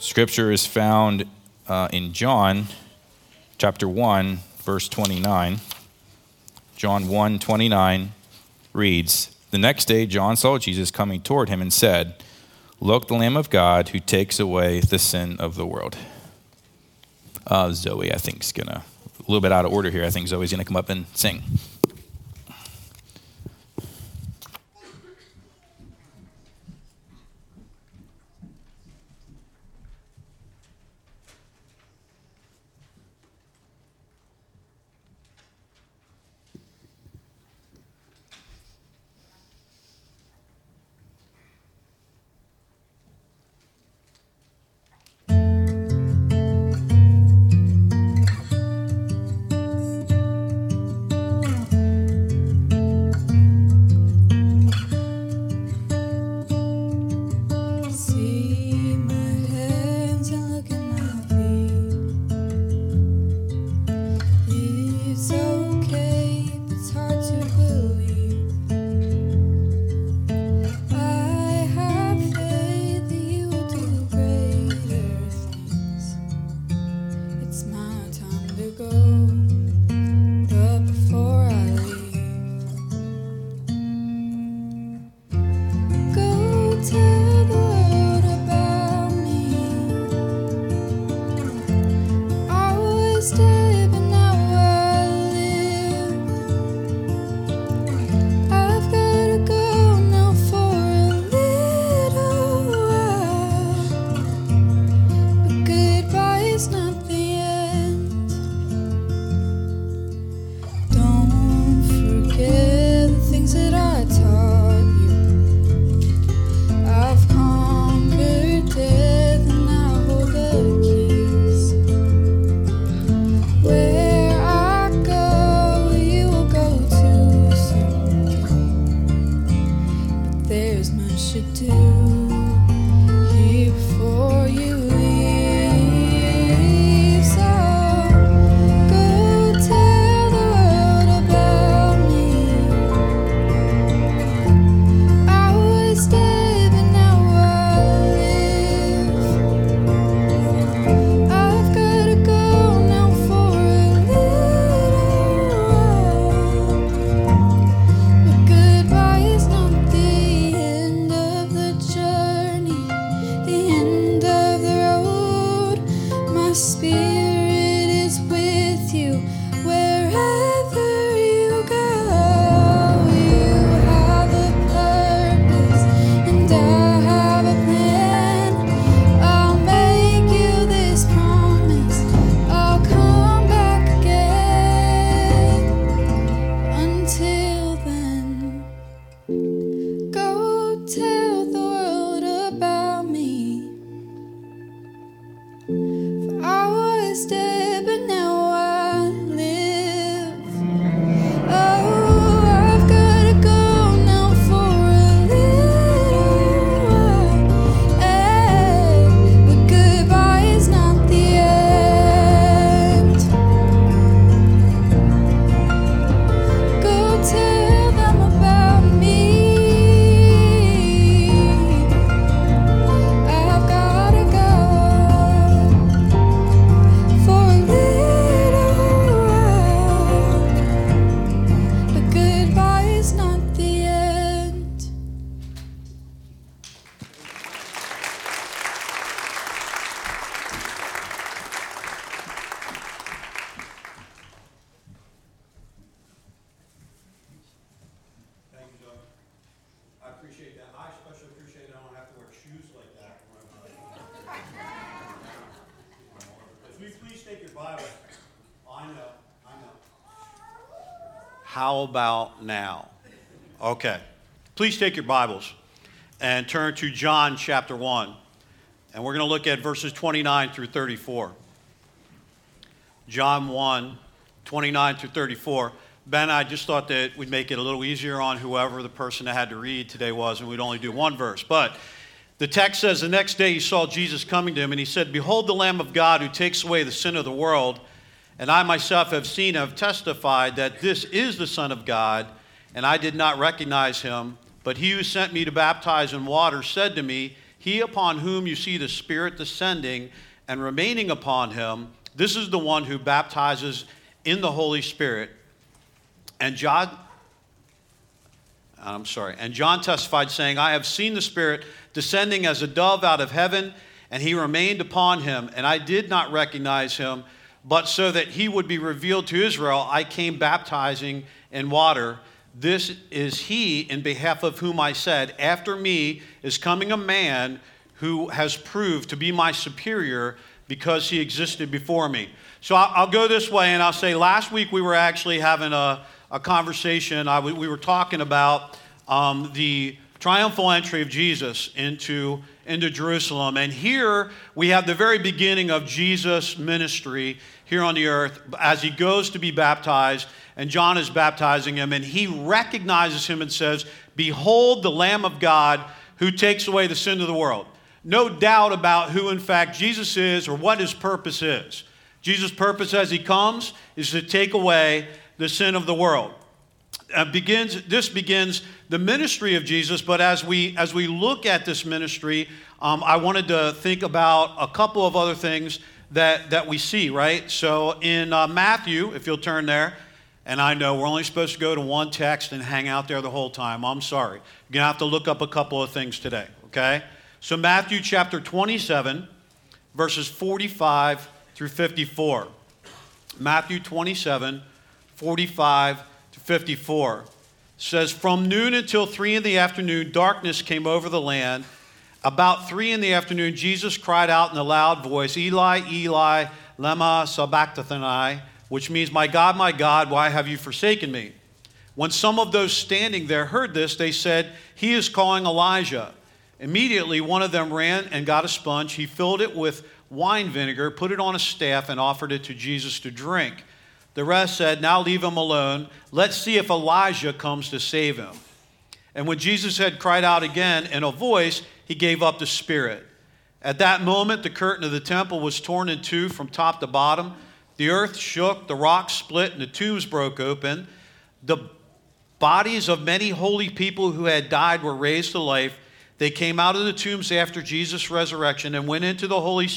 Scripture is found in John chapter 1, verse 29. John 1:29 reads, "The next day John saw Jesus coming toward him and said, 'Look, the Lamb of God who takes away the sin of the world.'" Zoe, I think, is going to, a little bit out of order here. I think Zoe's going to come up and sing. How about now? Okay. Please take your Bibles and turn to John chapter 1. And we're going to look at verses 29 through 34. John 1, 29 through 34. Ben, I just thought that we'd make it a little easier on whoever the person that had to read today was, and we'd only do one verse. But the text says, "The next day he saw Jesus coming to him, and he said, 'Behold the Lamb of God who takes away the sin of the world. And I myself have seen, have testified that this is the Son of God, and I did not recognize him. But he who sent me to baptize in water said to me, He upon whom you see the Spirit descending and remaining upon him, this is the one who baptizes in the Holy Spirit. And John testified, saying, I have seen the Spirit descending as a dove out of heaven, and he remained upon him, and I did not recognize him, but so that he would be revealed to Israel, I came baptizing in water. This is he in behalf of whom I said, after me is coming a man who has proved to be my superior because he existed before me. So I'll go this way, and I'll say last week we were actually having a conversation. We were talking about the triumphal entry of Jesus into Jerusalem. And here we have the very beginning of Jesus' ministry here on the earth as he goes to be baptized, and John is baptizing him, and he recognizes him and says, behold the Lamb of God who takes away the sin of the world. No doubt about who in fact Jesus is or what his purpose is. Jesus' purpose as he comes is to take away the sin of the world. This begins the ministry of Jesus, but as we look at this ministry, I wanted to think about a couple of other things that we see, right? So in Matthew, if you'll turn there, and I know we're only supposed to go to one text and hang out there the whole time. I'm sorry. You're going to have to look up a couple of things today, okay? So Matthew chapter 27, verses 45 through 54. Matthew 27, 45 to 54 says, from noon until 3 in the afternoon, darkness came over the land. About 3 in the afternoon, Jesus cried out in a loud voice, Eli, Eli, lema sabachthani, which means, my God, why have you forsaken me? When some of those standing there heard this, they said, he is calling Elijah. Immediately, one of them ran and got a sponge. He filled it with wine vinegar, put it on a staff, and offered it to Jesus to drink. The rest said, now leave him alone. Let's see if Elijah comes to save him. And when Jesus had cried out again in a voice, he gave up the spirit. At that moment, the curtain of the temple was torn in two from top to bottom. The earth shook, the rocks split, and the tombs broke open. The bodies of many holy people who had died were raised to life. They came out of the tombs after Jesus' resurrection and went into the holy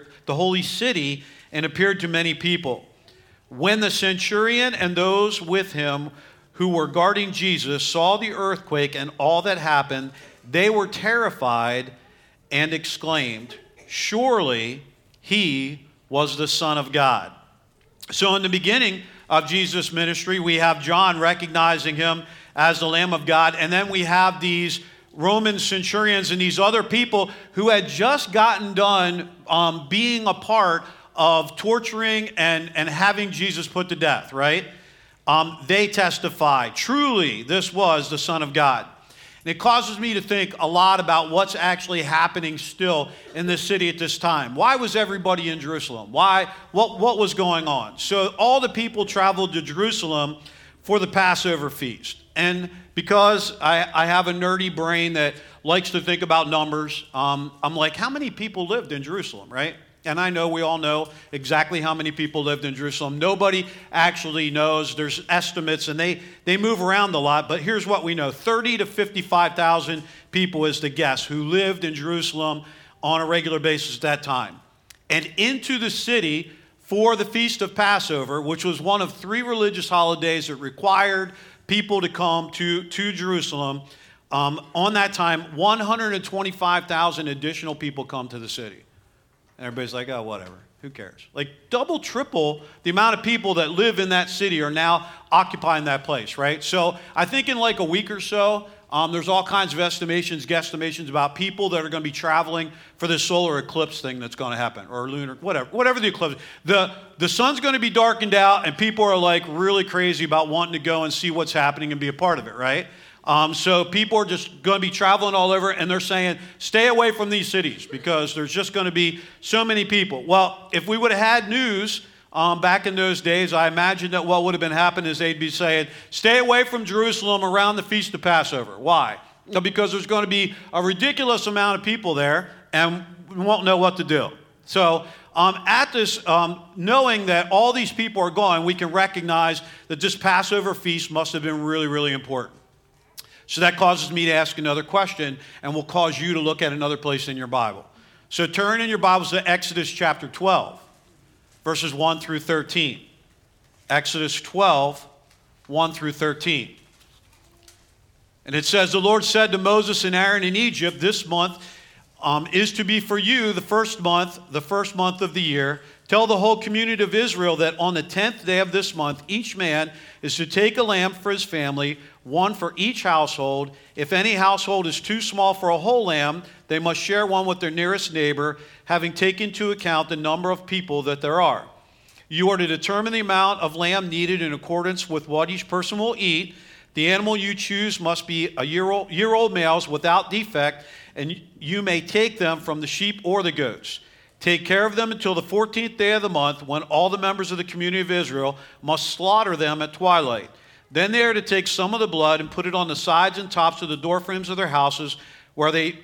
city, and appeared to many people. When the centurion and those with him who were guarding Jesus saw the earthquake and all that happened, they were terrified and exclaimed, surely he was the Son of God. So in the beginning of Jesus' ministry, we have John recognizing him as the Lamb of God, and then we have these Roman centurions and these other people who had just gotten done being a part of torturing and having Jesus put to death, right? They testify, truly, this was the Son of God. And it causes me to think a lot about what's actually happening still in this city at this time. Why was everybody in Jerusalem? Why? What was going on? So all the people traveled to Jerusalem for the Passover feast. And because I have a nerdy brain that likes to think about numbers, I'm like, how many people lived in Jerusalem, right? And I know we all know exactly how many people lived in Jerusalem. Nobody actually knows. There's estimates, and they move around a lot. But here's what we know. 30 to 55,000 people is the guess who lived in Jerusalem on a regular basis at that time. And into the city for the Feast of Passover, which was one of 3 religious holidays that required people to come to Jerusalem. On that time, 125,000 additional people come to the city. And everybody's like, oh, whatever. Who cares? Like double, triple the amount of people that live in that city are now occupying that place, right? So I think in like a week or so, there's all kinds of guesstimations about people that are going to be traveling for this solar eclipse thing that's going to happen, or lunar, whatever the eclipse. The sun's going to be darkened out, and people are like really crazy about wanting to go and see what's happening and be a part of it, right? So people are just going to be traveling all over, and they're saying, stay away from these cities because there's just going to be so many people. Well, if we would have had news back in those days, I imagine that what would have been happening is they'd be saying, stay away from Jerusalem around the Feast of Passover. Why? Because there's going to be a ridiculous amount of people there, and we won't know what to do. So at this, knowing that all these people are going, we can recognize that this Passover feast must have been really, really important. So that causes me to ask another question and will cause you to look at another place in your Bible. So turn in your Bibles to Exodus chapter 12, verses 1 through 13. Exodus 12, 1 through 13. And it says, the Lord said to Moses and Aaron in Egypt, this month is to be for you the first month of the year. Tell the whole community of Israel that on the 10th day of this month, each man is to take a lamb for his family, one for each household. If any household is too small for a whole lamb, they must share one with their nearest neighbor, having taken into account the number of people that there are. You are to determine the amount of lamb needed in accordance with what each person will eat. The animal you choose must be a year-old males without defect, and you may take them from the sheep or the goats. Take care of them until the 14th day of the month, when all the members of the community of Israel must slaughter them at twilight. Then they are to take some of the blood and put it on the sides and tops of the doorframes of their houses where they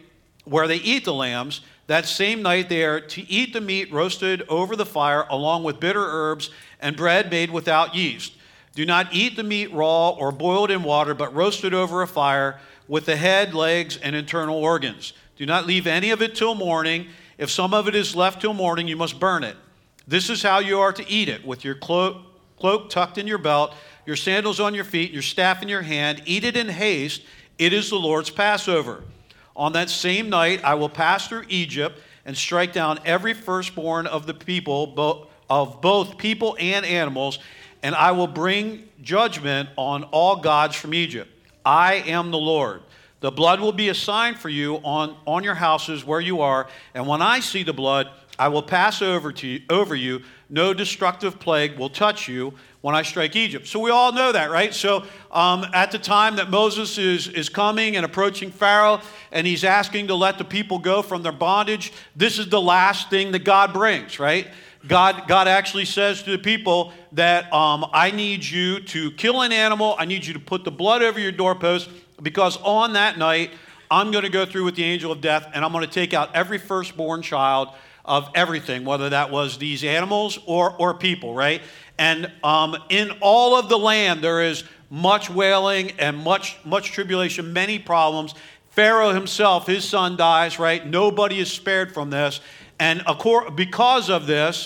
eat the lambs. That same night they are to eat the meat roasted over the fire, along with bitter herbs and bread made without yeast. Do not eat the meat raw or boiled in water, but roasted over a fire with the head, legs, and internal organs. Do not leave any of it till morning. If some of it is left till morning, you must burn it. This is how you are to eat it, with your cloak tucked in your belt, your sandals on your feet, your staff in your hand. Eat it in haste. It is the Lord's Passover. On that same night, I will pass through Egypt and strike down every firstborn of the people, of both people and animals, and I will bring judgment on all gods from Egypt. I am the Lord. The blood will be a sign for you on your houses where you are, and when I see the blood, I will pass over you. No destructive plague will touch you when I strike Egypt. So we all know that, right? So at the time that Moses is coming and approaching Pharaoh, and he's asking to let the people go from their bondage, this is the last thing that God brings, right? God actually says to the people that I need you to kill an animal. I need you to put the blood over your doorpost, because on that night, I'm going to go through with the angel of death, and I'm going to take out every firstborn child of everything, whether that was these animals or people, right? And in all of the land, there is much wailing and much tribulation, many problems. Pharaoh himself, his son dies, right? Nobody is spared from this. And because of this,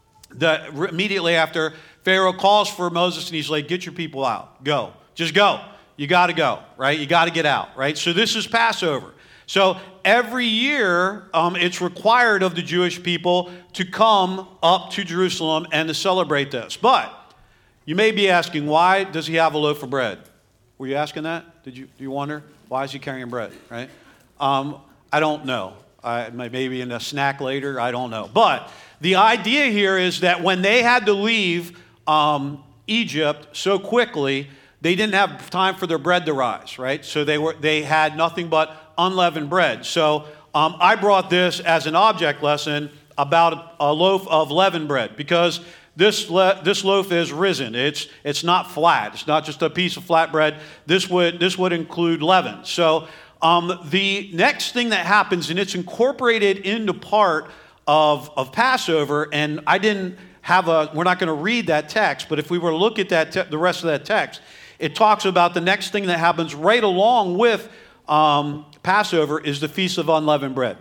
immediately after, Pharaoh calls for Moses, and he's like, get your people out. Go. Just go. You got to go, right? You got to get out, right? So this is Passover. So every year, it's required of the Jewish people to come up to Jerusalem and to celebrate this. But you may be asking, why does he have a loaf of bread? Were you asking that? Do you wonder? Why is he carrying bread, right? I don't know. Maybe in a snack later, I don't know. But the idea here is that when they had to leave Egypt so quickly, they didn't have time for their bread to rise, right? So they had nothing but unleavened bread. So I brought this as an object lesson about a loaf of leavened bread, because this loaf is risen. It's not flat. It's not just a piece of flat bread. This would include leaven. So the next thing that happens, and it's incorporated into part of Passover, and we're not going to read that text, but if we were to look at the rest of that text, it talks about the next thing that happens right along with Passover is the Feast of Unleavened Bread.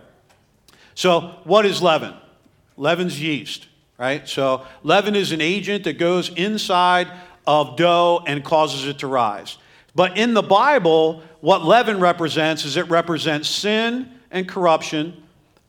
So what is leaven? Leaven's yeast, right? So leaven is an agent that goes inside of dough and causes it to rise. But in the Bible, what leaven represents is it represents sin and corruption.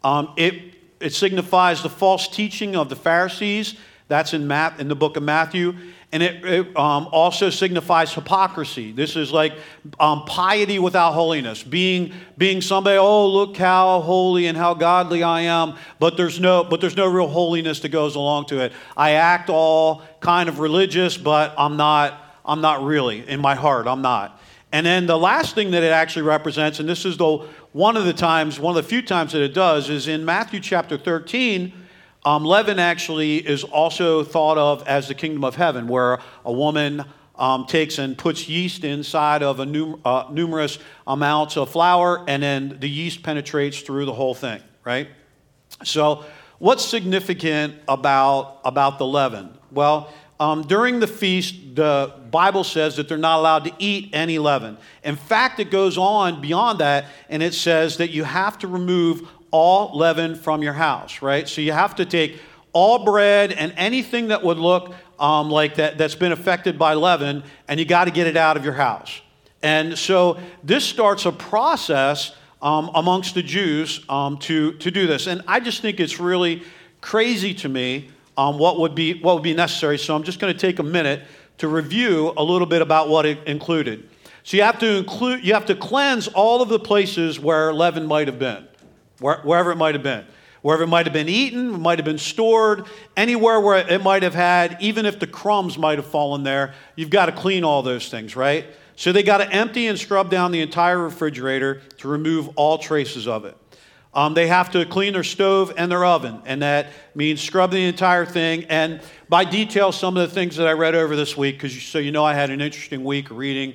It signifies the false teaching of the Pharisees. That's in the book of Matthew. And it also signifies hypocrisy. This is like piety without holiness. Being somebody, oh, look how holy and how godly I am, but there's no real holiness that goes along to it. I act all kind of religious, but I'm not really. In my heart, I'm not. And then the last thing that it actually represents, and this is one of the few times that it does, is in Matthew chapter 13. Leaven actually is also thought of as the kingdom of heaven, where a woman takes and puts yeast inside of numerous amounts of flour, and then the yeast penetrates through the whole thing, right? So what's significant about the leaven? Well, during the feast, the Bible says that they're not allowed to eat any leaven. In fact, it goes on beyond that, and it says that you have to remove all leaven from your house, right? So you have to take all bread and anything that would look like that's been affected by leaven, and you got to get it out of your house. And so this starts a process amongst the Jews to do this. And I just think it's really crazy to me what would be necessary. So I'm just going to take a minute to review a little bit about what it included. So you have to cleanse all of the places where leaven might have been, wherever it might have been. Wherever it might have been eaten, it might have been stored, anywhere where it might have had, even if the crumbs might have fallen there, you've got to clean all those things, right? So they got to empty and scrub down the entire refrigerator to remove all traces of it. They have to clean their stove and their oven, and that means scrub the entire thing. And by detail, some of the things that I read over this week, because I had an interesting week reading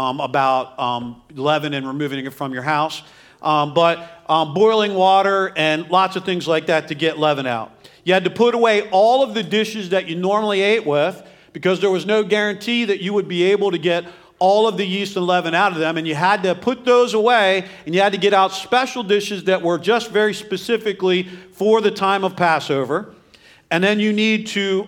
about leaven and removing it from your house. But boiling water and lots of things like that to get leaven out. You had to put away all of the dishes that you normally ate with because there was no guarantee that you would be able to get all of the yeast and leaven out of them, and you had to put those away, and you had to get out special dishes that were just very specifically for the time of Passover. And then you need to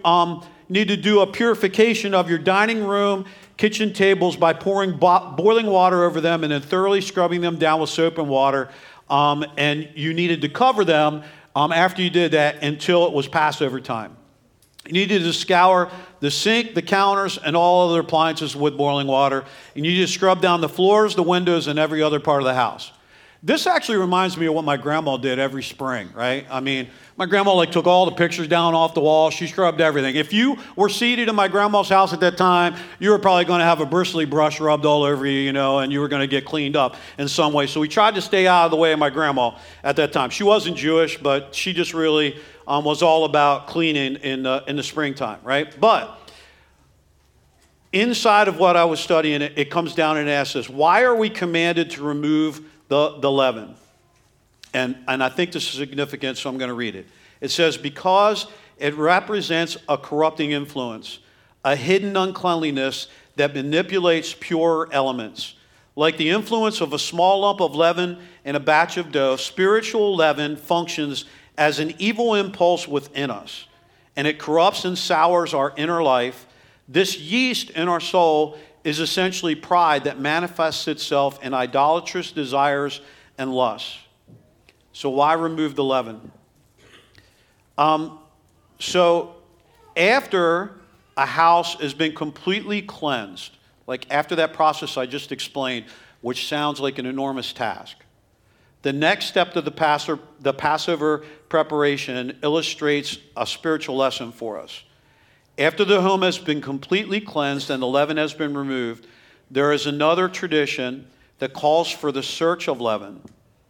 do a purification of your dining room, kitchen tables by pouring boiling water over them and then thoroughly scrubbing them down with soap and water. And you needed to cover them after you did that until it was Passover time. You needed to scour the sink, the counters, and all other appliances with boiling water. And you need to scrub down the floors, the windows, and every other part of the house. This actually reminds me of what my grandma did every spring, right? I mean, my grandma took all the pictures down off the wall. She scrubbed everything. If you were seated in my grandma's house at that time, you were probably going to have a bristly brush rubbed all over you, and you were going to get cleaned up in some way. So we tried to stay out of the way of my grandma at that time. She wasn't Jewish, but she just really was all about cleaning in the springtime, right? But inside of what I was studying, it comes down and asks us, why are we commanded to remove the leaven? And I think this is significant, so I'm going to read it. It says, because it represents a corrupting influence, a hidden uncleanliness that manipulates pure elements. Like the influence of a small lump of leaven in a batch of dough, spiritual leaven functions as an evil impulse within us, and it corrupts and sours our inner life. This yeast in our soul is essentially pride that manifests itself in idolatrous desires and lusts. So why remove the leaven? So after a house has been completely cleansed, like after that process I just explained, which sounds like an enormous task, the next step to the Passover preparation illustrates a spiritual lesson for us. After the home has been completely cleansed and the leaven has been removed, there is another tradition that calls for the search of leaven.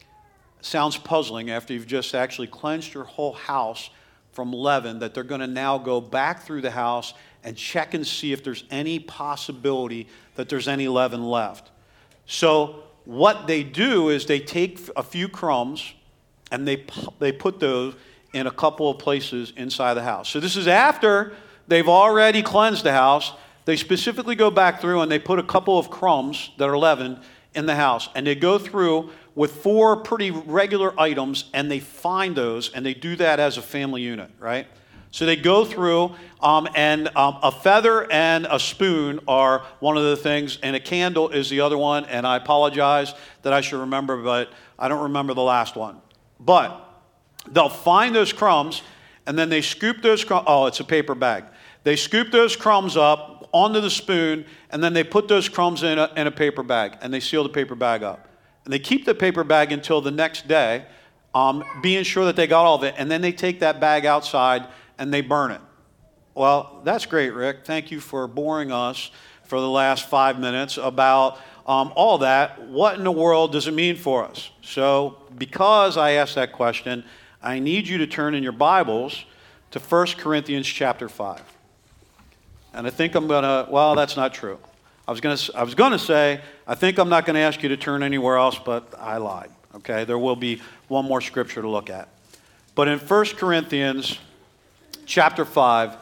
Sounds puzzling after you've just actually cleansed your whole house from leaven, that they're going to now go back through the house and check and see if there's any possibility that there's any leaven left. So what they do is they take a few crumbs and they put those in a couple of places inside the house. So this is after they've already cleansed the house. They specifically go back through and they put a couple of crumbs that are leavened in the house. And they go through with 4 pretty regular items and they find those, and they do that as a family unit, right? So they go through and a feather and a spoon are one of the things, and a candle is the other one. And I apologize that I should remember, but I don't remember the last one. But they'll find those crumbs, and then they scoop those crumbs. Oh, it's a paper bag. They scoop those crumbs up onto the spoon, and then they put those crumbs in a paper bag, and they seal the paper bag up. And they keep the paper bag until the next day, being sure that they got all of it, and then they take that bag outside and they burn it. Well, that's great, Rick. Thank you for boring us for the last 5 minutes about all that. What in the world does it mean for us? So because I asked that question, I need you to turn in your Bibles to 1 Corinthians chapter 5. And I think I'm going to, well, that's not true. I was going to say, I think I'm not going to ask you to turn anywhere else, but I lied. Okay, there will be one more scripture to look at. But in 1 Corinthians chapter 5,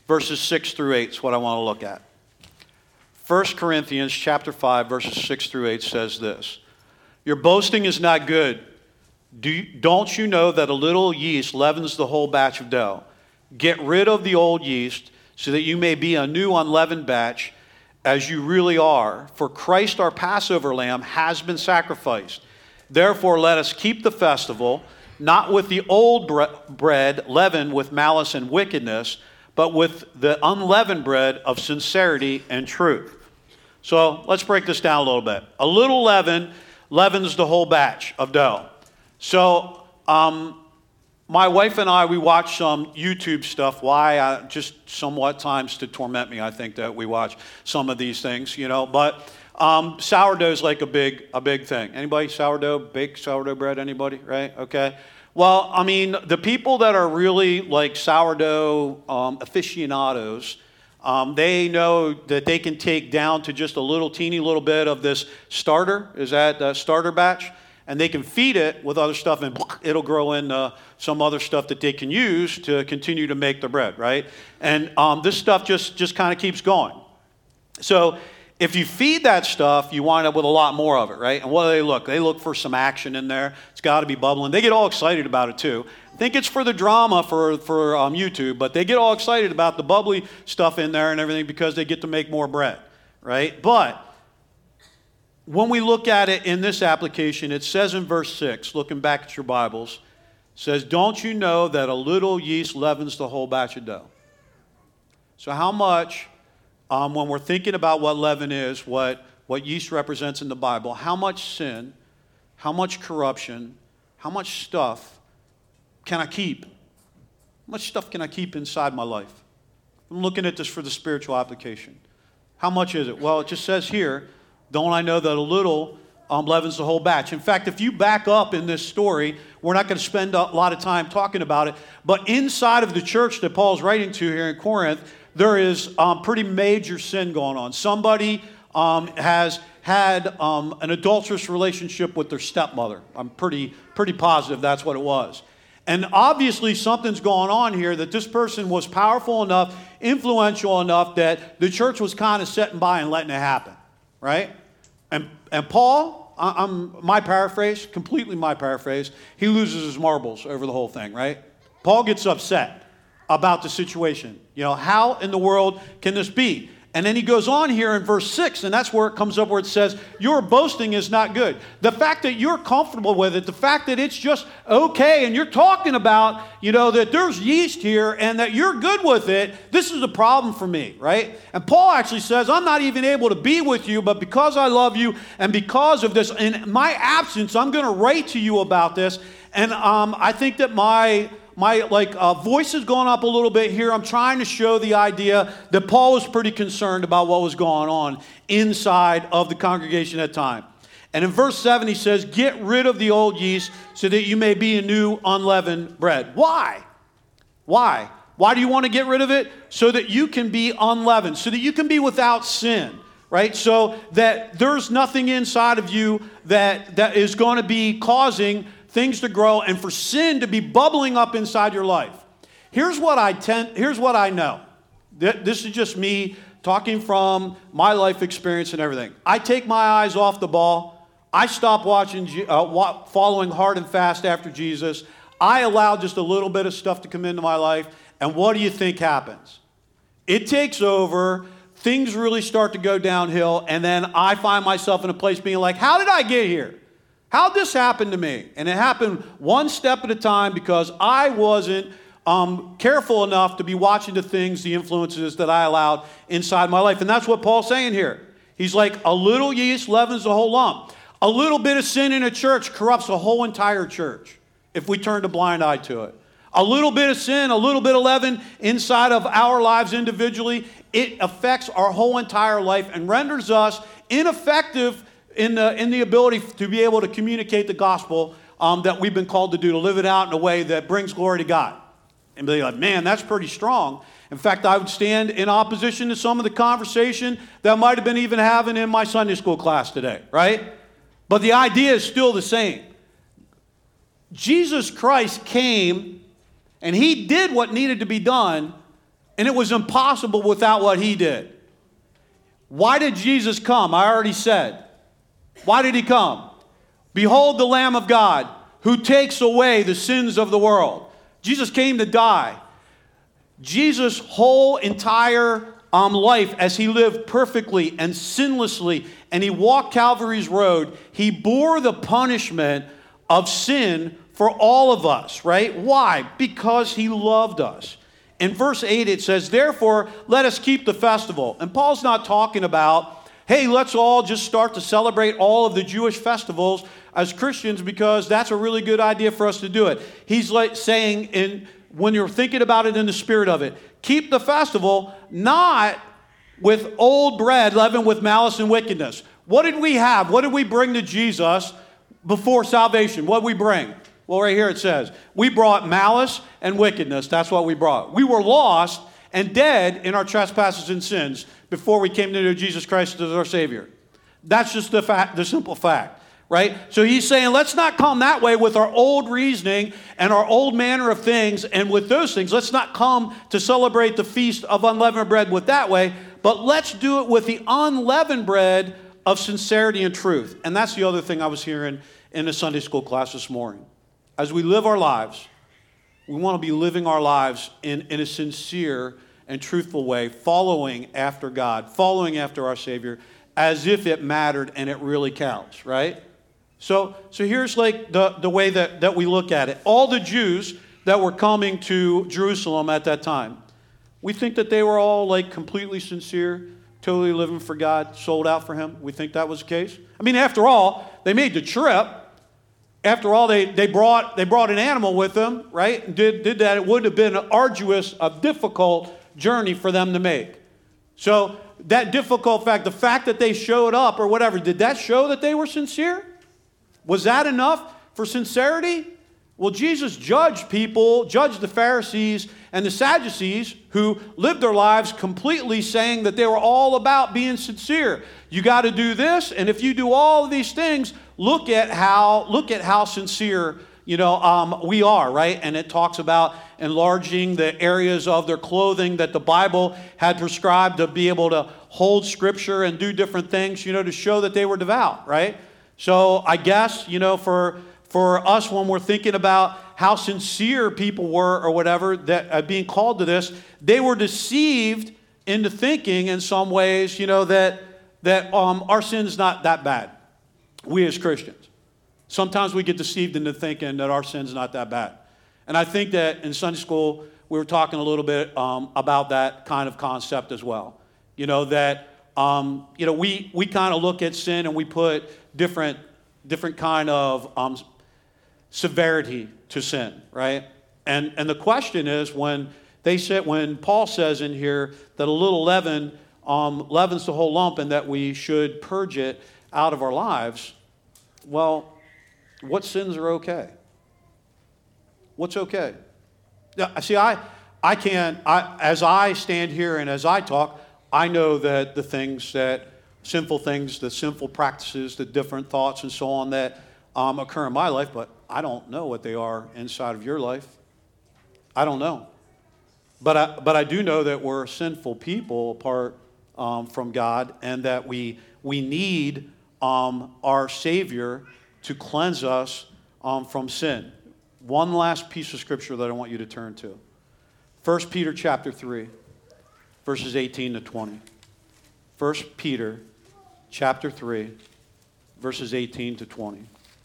verses 6 through 8 is what I want to look at. 1 Corinthians chapter 5, verses 6 through 8 says this. Your boasting is not good. Don't you know that a little yeast leavens the whole batch of dough? Get rid of the old yeast so that you may be a new unleavened batch as you really are. For Christ our Passover lamb has been sacrificed. Therefore let us keep the festival, not with the old bread leavened with malice and wickedness, but with the unleavened bread of sincerity and truth. So let's break this down a little bit. A little leaven leavens the whole batch of dough. So my wife and I, we watch some YouTube stuff. Why? Just somewhat times to torment me, I think, that we watch some of these things, you know. But sourdough is like a big thing. Anybody sourdough, bake sourdough bread? Anybody? Right? Okay. Well, I mean, the people that are really like sourdough aficionados, they know that they can take down to just a little teeny little bit of this starter, is that starter batch, and they can feed it with other stuff, and it'll grow in some other stuff that they can use to continue to make the bread, right? And this stuff just kind of keeps going. So if you feed that stuff, you wind up with a lot more of it, right? And what do they look? They look for some action in there. It's got to be bubbling. They get all excited about it too. I think it's for the drama for YouTube, but they get all excited about the bubbly stuff in there and everything because they get to make more bread, right? But when we look at it in this application, it says in verse 6, looking back at your Bibles, it says, don't you know that a little yeast leavens the whole batch of dough? So how much, when we're thinking about what leaven is, what yeast represents in the Bible, how much sin, how much corruption, how much stuff can I keep? How much stuff can I keep inside my life? I'm looking at this for the spiritual application. How much is it? Well, it just says here, don't I know that a little leavens the whole batch? In fact, if you back up in this story, we're not going to spend a lot of time talking about it, but inside of the church that Paul's writing to here in Corinth, there is pretty major sin going on. Somebody has had an adulterous relationship with their stepmother. I'm pretty positive that's what it was. And obviously something's going on here that this person was powerful enough, influential enough that the church was kind of sitting by and letting it happen, right? And Paul, my paraphrase, completely my paraphrase, he loses his marbles over the whole thing, right? Paul gets upset about the situation. You know, how in the world can this be? And then he goes on here in verse 6, and that's where it comes up where it says, your boasting is not good. The fact that you're comfortable with it, the fact that it's just okay, and you're talking about, you know, that there's yeast here and that you're good with it, this is a problem for me, right? And Paul actually says, I'm not even able to be with you, but because I love you and because of this, in my absence, I'm going to write to you about this. And I think that my voice has gone up a little bit here. I'm trying to show the idea that Paul was pretty concerned about what was going on inside of the congregation at the time. And in verse 7, he says, get rid of the old yeast so that you may be a new unleavened bread. Why? Why? Why do you want to get rid of it? So that you can be unleavened, so that you can be without sin, right? So that there's nothing inside of you that is going to be causing things to grow and for sin to be bubbling up inside your life. Here's what I know. This is just me talking from my life experience and everything. I take my eyes off the ball. I stop following hard and fast after Jesus. I allow just a little bit of stuff to come into my life. And what do you think happens? It takes over. Things really start to go downhill. And then I find myself in a place being like, how did I get here? How'd this happen to me? And it happened one step at a time because I wasn't careful enough to be watching the things, the influences that I allowed inside my life. And that's what Paul's saying here. He's like, a little yeast leavens the whole lump. A little bit of sin in a church corrupts a whole entire church if we turn a blind eye to it. A little bit of sin, a little bit of leaven inside of our lives individually, it affects our whole entire life and renders us ineffective in the ability to be able to communicate the gospel that we've been called to do, to live it out in a way that brings glory to God. And be like, man, that's pretty strong. In fact, I would stand in opposition to some of the conversation that I might have been even having in my Sunday school class today, right? But the idea is still the same. Jesus Christ came and he did what needed to be done And it was impossible without what he did. Why did Jesus come? I already said. Why did he come? Behold the Lamb of God who takes away the sins of the world. Jesus came to die. Jesus' whole entire life, as he lived perfectly and sinlessly, and he walked Calvary's road, he bore the punishment of sin for all of us, right? Why? Because he loved us. In verse 8 it says, therefore, let us keep the festival. And Paul's not talking about, hey, let's all just start to celebrate all of the Jewish festivals as Christians because that's a really good idea for us to do it. He's like saying, when you're thinking about it in the spirit of it, keep the festival not with old bread leavened with malice and wickedness. What did we have? What did we bring to Jesus before salvation? What did we bring? Well, right here it says, we brought malice and wickedness. That's what we brought. We were lost and dead in our trespasses and sins before we came to know Jesus Christ as our Savior. That's just the simple fact, right? So he's saying, let's not come that way with our old reasoning and our old manner of things. And with those things, let's not come to celebrate the feast of unleavened bread with that way, but let's do it with the unleavened bread of sincerity and truth. And that's the other thing I was hearing in the Sunday school class this morning. As we live our lives, we want to be living our lives in a sincere and truthful way, following after God, following after our Savior, as if it mattered and it really counts, right? So here's like the way that we look at it. All the Jews that were coming to Jerusalem at that time, we think that they were all like completely sincere, totally living for God, sold out for Him. We think that was the case. I mean, after all, they made the trip. After all, they brought an animal with them, right? And did that. It would have been an arduous, a difficult journey for them to make. So that difficult fact, the fact that they showed up or whatever, did that show that they were sincere? Was that enough for sincerity? Well, Jesus judged the Pharisees and the Sadducees who lived their lives completely saying that they were all about being sincere. You got to do this, and if you do all of these things, look at how sincere we are, right? And it talks about enlarging the areas of their clothing that the Bible had prescribed to be able to hold Scripture and do different things, to show that they were devout, right? So I guess, for us when we're thinking about how sincere people were or whatever, that being called to this, they were deceived into thinking in some ways, that our sin's not that bad. We as Christians. Sometimes we get deceived into thinking that our sin's not that bad. And I think that in Sunday school, we were talking a little bit about that kind of concept as well. We kind of look at sin and we put different kind of severity to sin, right? And the question is when Paul says in here that a little leaven leavens the whole lump and that we should purge it out of our lives, well, what sins are okay? What's okay? Now, see, as I stand here and as I talk, I know that the sinful things, the sinful practices, the different thoughts and so on that occur in my life, but I don't know what they are inside of your life. I don't know. But I do know that we're sinful people apart from God, and that we need our Savior to cleanse us from sin. One last piece of Scripture that I want you to turn to. 1 Peter chapter 3, verses 18 to 20. 1 Peter chapter 3, verses 18 to 20.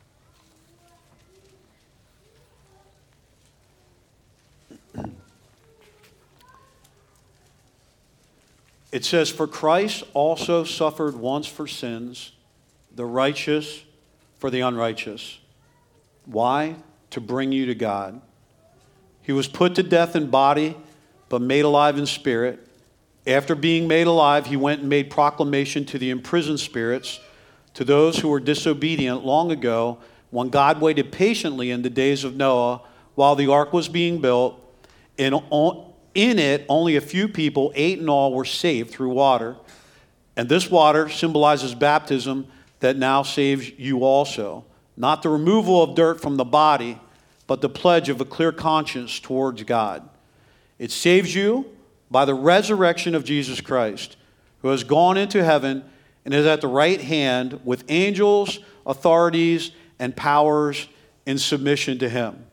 It says, "For Christ also suffered once for sins, the righteous for the unrighteous." Why? To bring you to God. He was put to death in body, but made alive in spirit. After being made alive, he went and made proclamation to the imprisoned spirits, to those who were disobedient long ago, when God waited patiently in the days of Noah while the ark was being built. In it, only a few people, 8 in all, were saved through water. And this water symbolizes baptism that now saves you also. Not the removal of dirt from the body, but the pledge of a clear conscience towards God. It saves you by the resurrection of Jesus Christ, who has gone into heaven and is at the right hand with angels, authorities, and powers in submission to him.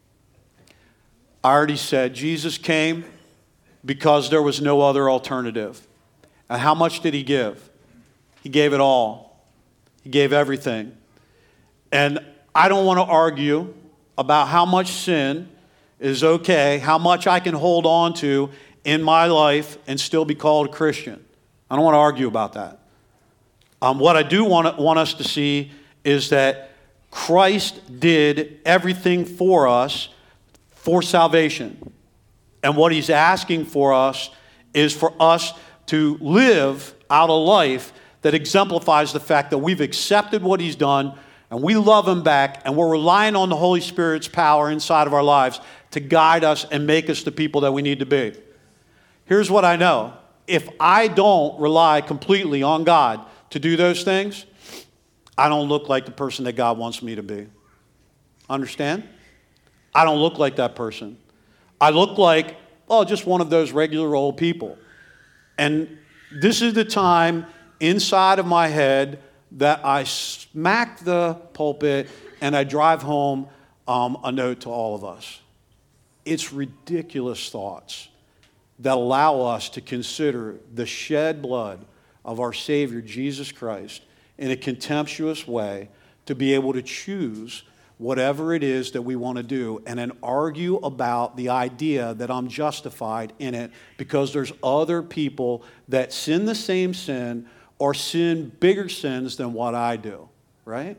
I already said Jesus came because there was no other alternative. And how much did he give? He gave it all. He gave everything. And I don't want to argue about how much sin is okay, how much I can hold on to in my life and still be called a Christian. I don't want to argue about that. What I do want us to see is that Christ did everything for us for salvation. And what he's asking for us is for us to live out a life that exemplifies the fact that we've accepted what he's done and we love him back and we're relying on the Holy Spirit's power inside of our lives to guide us and make us the people that we need to be. Here's what I know. If I don't rely completely on God to do those things, I don't look like the person that God wants me to be. Understand? I don't look like that person. I look like, just one of those regular old people. And this is the time inside of my head that I smack the pulpit and I drive home a note to all of us. It's ridiculous thoughts that allow us to consider the shed blood of our Savior, Jesus Christ, in a contemptuous way to be able to choose whatever it is that we want to do and then argue about the idea that I'm justified in it because there's other people that sin the same sin or sin bigger sins than what I do, right?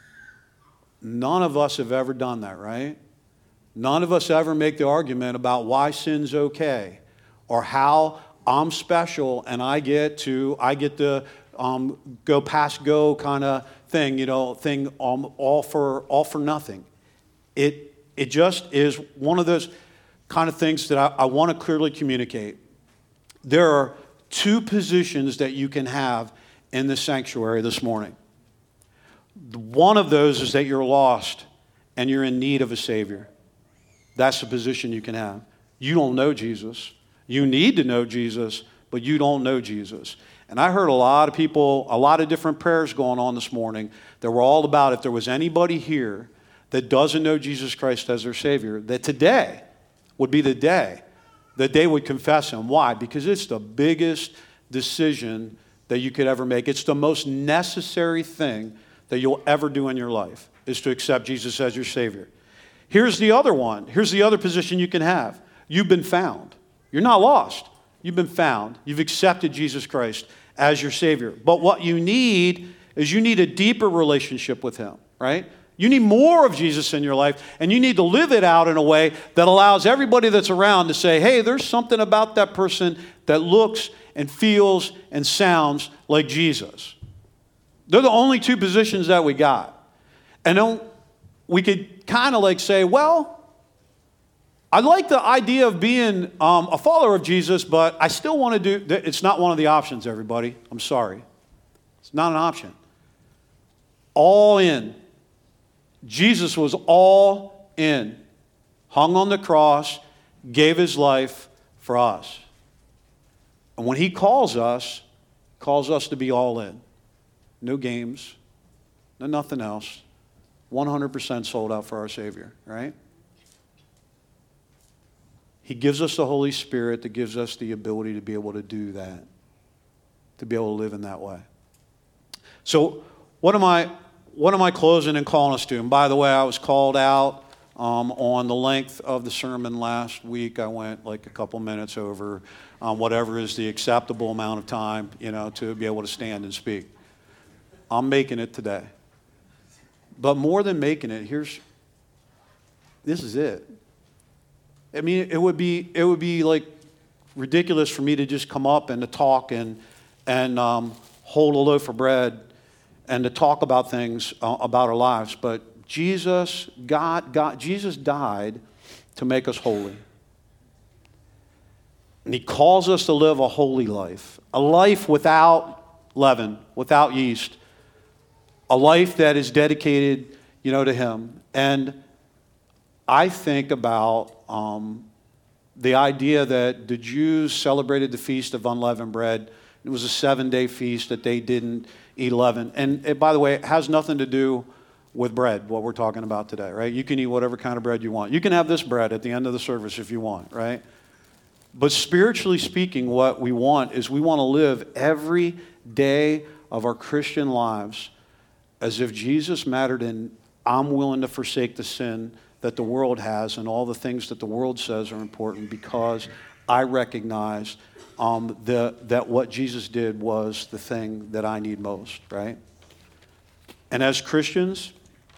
None of us have ever done that, right? None of us ever make the argument about why sin's okay or how I'm special and I get the go past go kind of thing, all for nothing. It just is one of those kind of things that I want to clearly communicate. There are two positions that you can have in the sanctuary this morning. One of those is that you're lost and you're in need of a Savior. That's the position you can have. You don't know Jesus. You need to know Jesus, but you don't know Jesus. And I heard a lot of people, a lot of different prayers going on this morning that were all about if there was anybody here that doesn't know Jesus Christ as their Savior, that today would be the day that they would confess him. Why? Because it's the biggest decision that you could ever make. It's the most necessary thing that you'll ever do in your life is to accept Jesus as your Savior. Here's the other one. Here's the other position you can have. You've been found. You're not lost. You've been found. You've accepted Jesus Christ as your Savior. But what you need is you need a deeper relationship with him, right? You need more of Jesus in your life, and you need to live it out in a way that allows everybody that's around to say, hey, there's something about that person that looks and feels and sounds like Jesus. They're the only two positions that we got. And then we could kind of like say, well, I like the idea of being a follower of Jesus, but I still want to do, it's not one of the options, everybody. I'm sorry. It's not an option. All in. Jesus was all in. Hung on the cross, gave his life for us. And when he calls us to be all in. No games, no nothing else. 100% sold out for our Savior, right? He gives us the Holy Spirit that gives us the ability to be able to do that, to be able to live in that way. So what am I closing and calling us to? And by the way, I was called out on the length of the sermon last week. I went like a couple minutes over whatever is the acceptable amount of time, to be able to stand and speak. I'm making it today. But more than making it, this is it. I mean, it would be like ridiculous for me to just come up and to talk and hold a loaf of bread and to talk about things about our lives. But Jesus died to make us holy. And he calls us to live a holy life, a life without leaven, without yeast, a life that is dedicated, to him. And I think about the idea that the Jews celebrated the Feast of Unleavened Bread. It was a 7-day feast that they didn't eat leaven. And it, by the way, it has nothing to do with bread, what we're talking about today, right? You can eat whatever kind of bread you want. You can have this bread at the end of the service if you want, right? But spiritually speaking, what we want is we want to live every day of our Christian lives as if Jesus mattered, and I'm willing to forsake the sin that the world has and all the things that the world says are important, because I recognize that what Jesus did was the thing that I need most, right? And as Christians,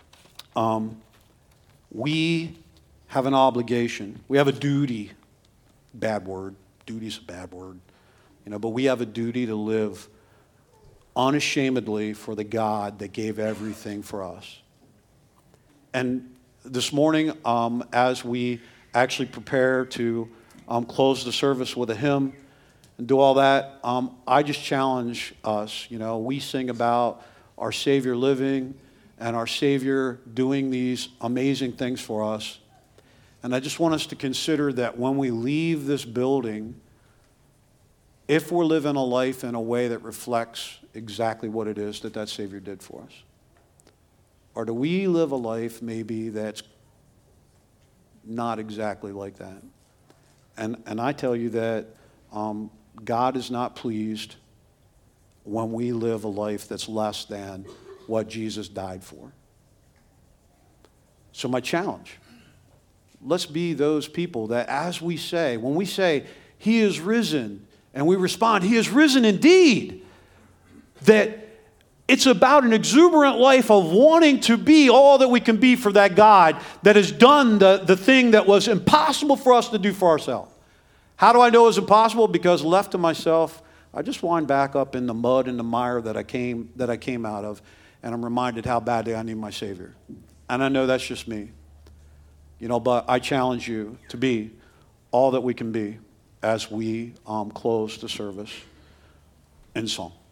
we have an obligation. We have a duty. Bad word. Duty's a bad word. But we have a duty to live unashamedly for the God that gave everything for us. And this morning, as we actually prepare to close the service with a hymn and do all that, I just challenge us. We sing about our Savior living and our Savior doing these amazing things for us. And I just want us to consider that when we leave this building, if we're living a life in a way that reflects exactly what it is that Savior did for us. Or do we live a life maybe that's not exactly like that? And I tell you that God is not pleased when we live a life that's less than what Jesus died for. So my challenge, let's be those people that as we say, when we say, He is risen, and we respond, He is risen indeed, that it's about an exuberant life of wanting to be all that we can be for that God that has done the thing that was impossible for us to do for ourselves. How do I know it's impossible? Because left to myself, I just wind back up in the mud and the mire that I came out of, and I'm reminded how badly I need my Savior. And I know that's just me. But I challenge you to be all that we can be as we close the service in song.